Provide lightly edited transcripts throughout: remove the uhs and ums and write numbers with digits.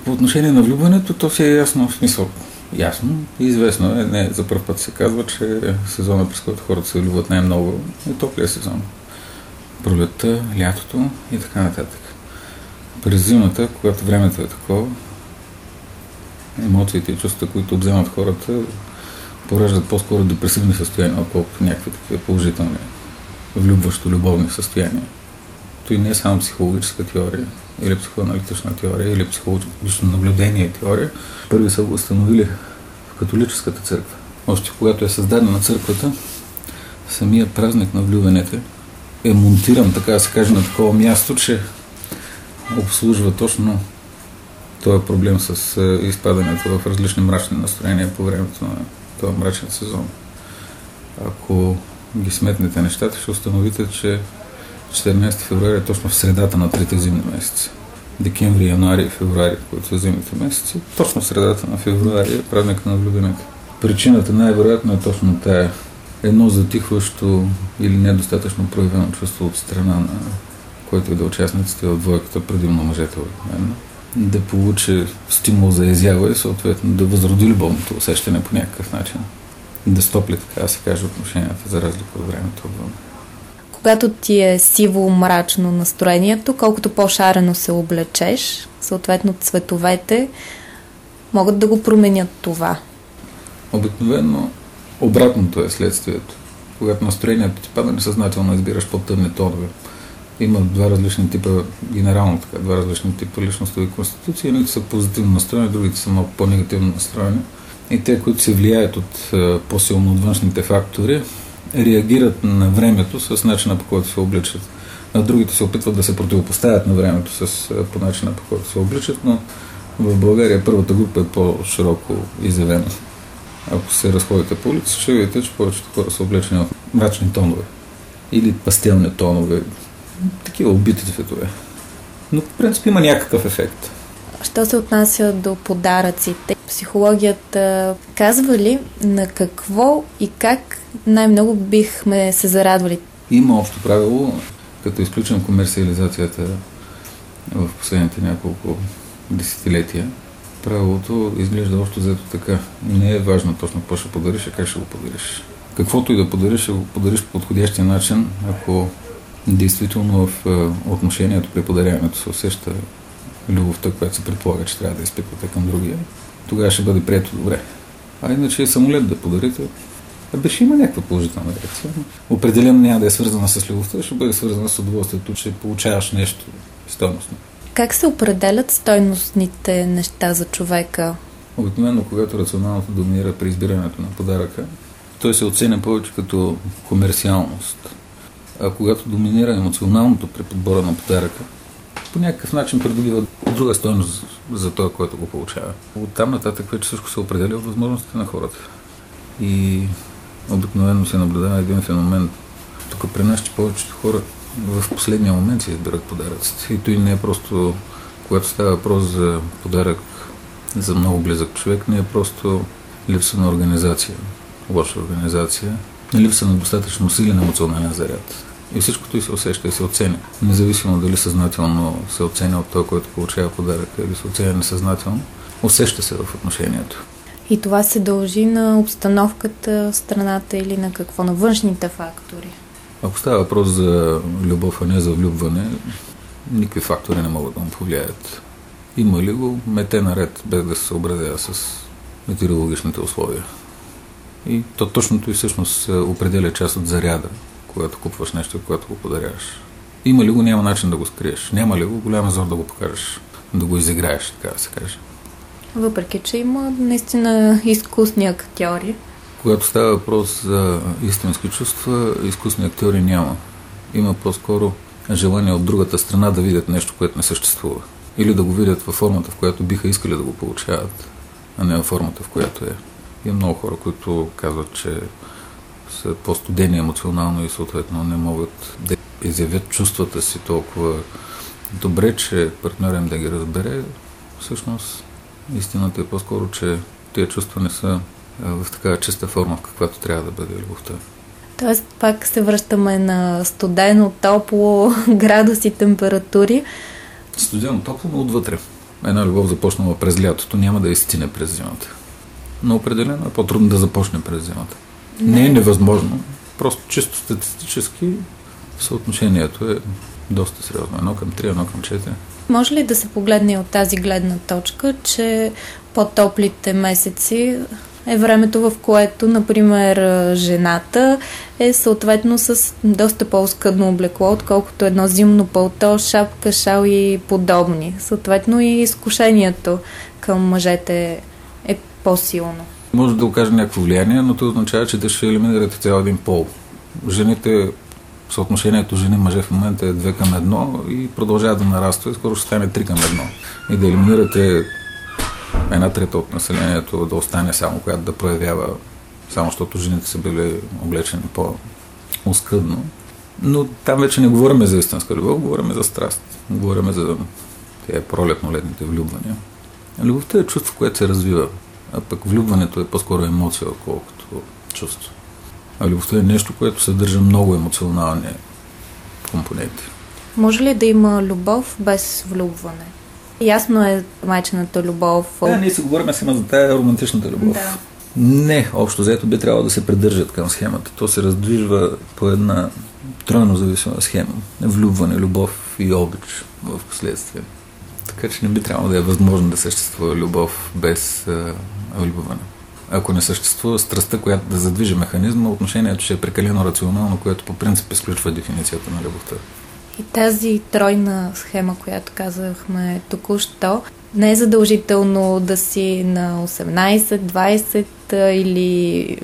По отношение на влюбването, то си е ясно, в смисъл. Ясно и известно е. Не, за първ път се казва, че сезона, през който хората се влюбват най-много, е топлия сезон. Пролетта, лятото и така нататък. През зимата, когато времето е такова, емоциите и чувствата, които отземат хората, пораждат по-скоро депресивни състояния, отколкото някакви такива положителни, влюбващо любовни състояния. Той не е само психологическа теория, или психоаналитична теория, или психологично наблюдение и теория. Първи са го установили в католическата църква. Още когато е създадена църквата, самия празник на влюбването е монтиран, така да се каже, на такова място, че обслужва точно този проблем с изпадането в различни мрачни настроения по времето на този мрачен сезон. Ако ги сметнете нещата, ще установите, че 14 февруари е точно в средата на трите зимни месеци. Декември, януари и февруари, които са зимните месеци, точно в средата на февруари е празника на влюбването. Причината най-вероятно е точно тая. Едно затихващо или недостатъчно проявено чувство от страна на който и да участниците от двойката, предимно мъжете обикновено, да получи стимул за изява и съответно да възроди любовното усещане по някакъв начин. Да стопли, така да се каже, отношенията за разлика от времето отвън. Когато ти е сиво-мрачно настроението, колкото по-шарено се облечеш, съответно цветовете могат да го променят това. Обикновено обратното е следствието. Когато настроението ти пада, несъзнателно избираш по-тъмни тонове. Има два различни типа, генерално така, два различни типа личностови конституции. Едните са позитивно настроени, другите са малко по-негативно настроени. И те, които се влияят от по-силно от външните фактори, реагират на времето с начина, по който се обличат. А другите се опитват да се противопоставят на времето по начина, по който се обличат, но в България първата група е по-широко изявена. Ако се разходите по улица, ще видите, че повечето хора са облечени в мрачни тонове или пастелни тонове, такива убити цветове. Но в принцип има някакъв ефект. Що се отнася до подаръците, психологията казва ли на какво и как най-много бихме се зарадвали? Има общо правило, като изключим комерциализацията в последните няколко десетилетия. Правилото изглежда общо взето така. Не е важно точно какво ще подариш, а как ще го подариш. Каквото и да подариш, ще го подариш по подходящия начин, ако действително в отношението при подаряването се усеща любовта, която се предполага, че трябва да изпитвате към другия, тогава ще бъде прието добре. А иначе самолет да подарите, ще има някаква положителна реакция. Определено няма да е свързана с любовта, ще бъде свързана с удоволствието, че получаваш нещо стойностно. Как се определят стойностните неща за човека? Обикновено, когато рационалното доминира при избирането на подаръка, той се оценя повече като комерциалност. А когато доминира емоционалното при подбора на подаръка, по някакъв начин придобива друга стойност за това, който го получава. Оттам нататък вече всичко се определя от възможностите на хората. И обикновено се наблюдава един феномен. Тук при нас, че повечето хора в последния момент си избират подаръците. И той не е просто, когато става въпрос за подарък за много близък човек, не е просто липса на организация, лоша организация, липса на достатъчно силен емоционален заряд. И всичкото и се усеща и се оценя. Независимо дали съзнателно се оценя от този, който получава подаръка, или се оценя несъзнателно, усеща се в отношението. И това се дължи на обстановката в страната или на какво? На външните фактори? Ако става въпрос за любов, а не за влюбване, никакви фактори не могат да му повлияят. Има ли го, мете наред, без да се съобразява с метеорологичните условия. И то точното и всъщност определя част от заряда, когато купваш нещо, когато го подаряваш. Има ли го, няма начин да го скриеш. Няма ли го, голям зор да го покажеш, да го изиграеш, така да се каже. Въпреки че има наистина изкусни актьори. Когато става въпрос за истински чувства, изкусни актьори няма. Има по-скоро желание от другата страна да видят нещо, което не съществува. Или да го видят във формата, в която биха искали да го получават, а не във формата, в която е. Има много хора, които казват, че са по-студени емоционално и съответно не могат да изявят чувствата си толкова добре, че партньорът им да ги разбере. Всъщност, истината е по-скоро, че тези чувства не са в такава чиста форма, в каквато трябва да бъде любовта. Тоест, пак се връщаме на студено, топло, градуси, температури. Студено, топло, но отвътре. една любов започнала през лятото, няма да изстине през зимата. Но определено е по-трудно да започне през зимата. Не е невъзможно, просто чисто статистически съотношението е доста сериозно. 1:3, 1:4. Може ли да се погледне от тази гледна точка, че по-топлите месеци е времето, в което, например, жената е съответно с доста по-оскъдно облекло, отколкото едно зимно палто, шапка, шал и подобни. Съответно и изкушението към мъжете е по-силно. Може да окаже някакво влияние, но това означава, че те ще елиминирате цял един пол. Жените, съотношението жени-мъже в момента е 2:1 и продължава да нараства и скоро ще стане 3:1. И да елиминирате 1/3 от населението да остане само, която да проявява, само защото жените са били облечени по-оскъдно. Но там вече не говорим за истинска любов, говорим за страст. Говорим за тези пролетно-летните влюбвания. Любовта е чувство, което се развива, а пък влюбването е по-скоро емоция, отколкото чувство. А любовта е нещо, което съдържа много емоционални компоненти. Може ли да има любов без влюбване? Ясно е майчената любов. Да, ние си говорим сега за тая романтичната любов. Да. Не, общо взето би трябвало да се придържат към схемата. То се раздвижва по една тройно зависима схема. Влюбване, любов и обич в последствие. Така че не би трябвало да е възможно да съществува любов без влюбване. Ако не съществува страстта, която да задвижи механизма, отношението ще е прекалено рационално, което по принцип изключва дефиницията на любовта. И тази тройна схема, която казахме току-що, не е задължително да си на 18, 20 или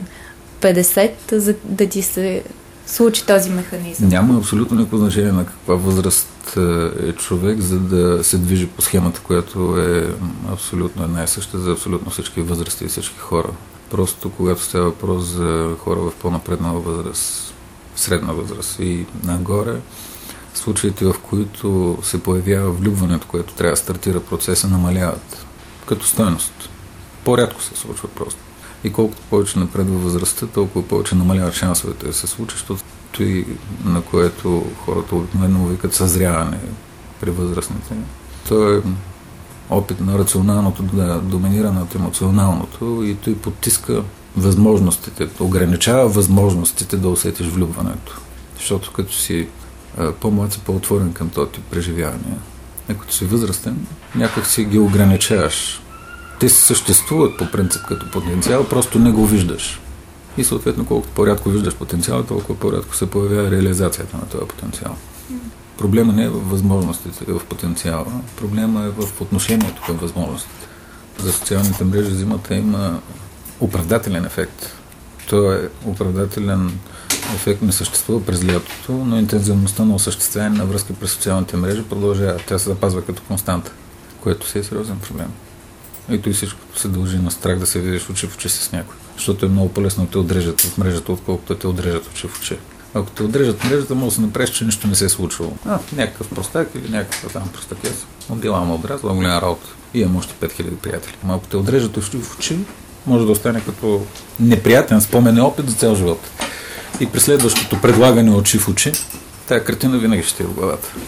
50, за да ти се случи този механизъм. Няма абсолютно никакво значение на каква възраст е човек, за да се движи по схемата, която е абсолютно една и съща за абсолютно всички възрасти и всички хора. Просто когато става въпрос за хора в по-напреднала възраст, средна възраст и нагоре, случаите, в които се появява влюбването, което трябва да стартира процеса, намаляват като стойност. По-рядко се случва просто. И колкото повече напредва възрастта, толкова повече намаляват шансовете да се случи, защото и на което хората обикновено викат съзряване при възрастните. То е опит на рационалното да доминира над емоционалното и той потиска възможностите, ограничава възможностите да усетиш влюбването. Защото като си по-млад си по-отворен към този тип преживявания. А като си възрастен, някак си ги ограничаваш. Те съществуват по принцип като потенциал, просто не го виждаш. И съответно, колкото по-рядко виждаш потенциал, толкова по-рядко се появява реализацията на този потенциал. Проблема не е в възможностите, в потенциала. Проблема е в отношението към възможностите. За социалните мрежи зимата има оправдателен ефект. Той е оправдателен ефект не съществува през лятото, но интензивността на осъществяване на връзки през социалните мрежи продължава. Тя се запазва като константа, което си е сериозен проблем. И той всичко се дължи на страх да се видиш очи в очи с някой. Защото е много по-лесно да те отрежат в мрежата, отколкото да те отрежат очи в очи. Ако те отрежат в мрежата, може да се направиш, че нищо не се е случвало. Някакъв простак или някакъв там простакес. Отдела му обрязала голяма работа. И имам още 5000 приятели. Но ако те отрежат очи в очи, може да остане като неприятен спомен опит за цял живот. И при следващото предлагане очи в очи, тая картина винаги ще е в главата.